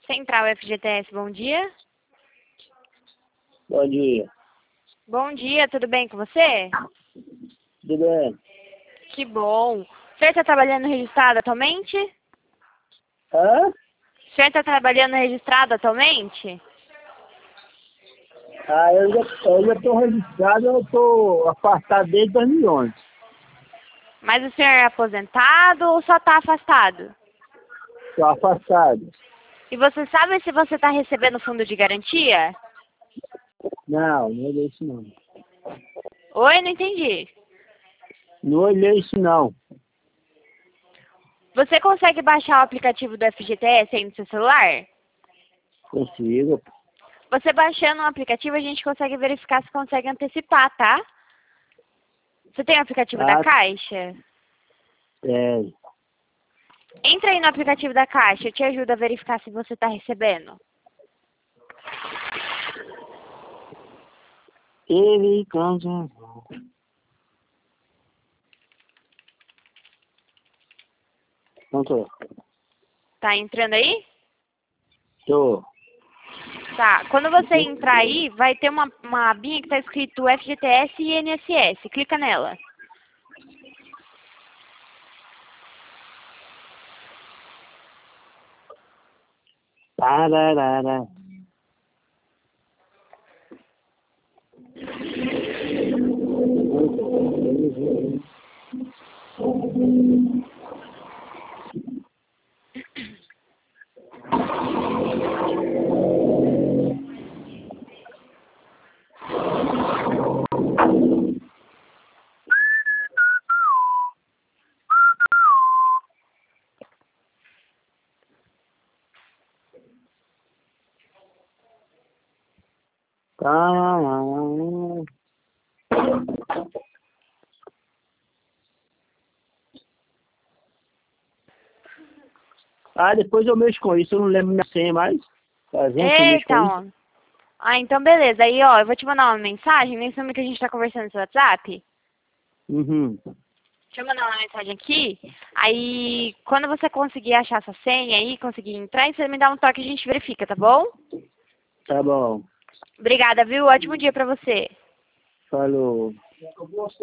Central FGTS, bom dia. Bom dia. Bom dia, tudo bem com você? Tudo bem? Que bom. O senhor está trabalhando registrado atualmente? Hã? O senhor está trabalhando registrado atualmente? Eu já estou registrado, eu estou afastado desde 2011. Mas o senhor é aposentado ou só está afastado? Estou afastado. E você sabe se você está recebendo fundo de garantia? Não olhei isso não. Oi, não entendi. Não olhei isso não. Você consegue baixar o aplicativo do FGTS aí no seu celular? Consigo. Você baixando o aplicativo, a gente consegue verificar se consegue antecipar, tá? Você tem o aplicativo da Caixa? É. Entra aí no aplicativo da Caixa, eu te ajudo a verificar se você está recebendo. Ele canta. Não tô. Tá entrando aí? Tô. Tá. Quando você entrar aí, vai ter uma abinha que tá escrito FGTS e INSS. Clica nela. Pararara. Depois eu mexo com isso, eu não lembro minha senha mais. Faz anos que eu mexo com Eita, isso. ó. Ah, então beleza. Aí, ó, eu vou te mandar uma mensagem. Nesse número que a gente tá conversando no seu WhatsApp. Uhum. Deixa eu mandar uma mensagem aqui. Aí, quando você conseguir achar essa senha aí, conseguir entrar, você me dá um toque e a gente verifica, tá bom? Tá bom. Obrigada, viu? Ótimo dia pra você. Falou.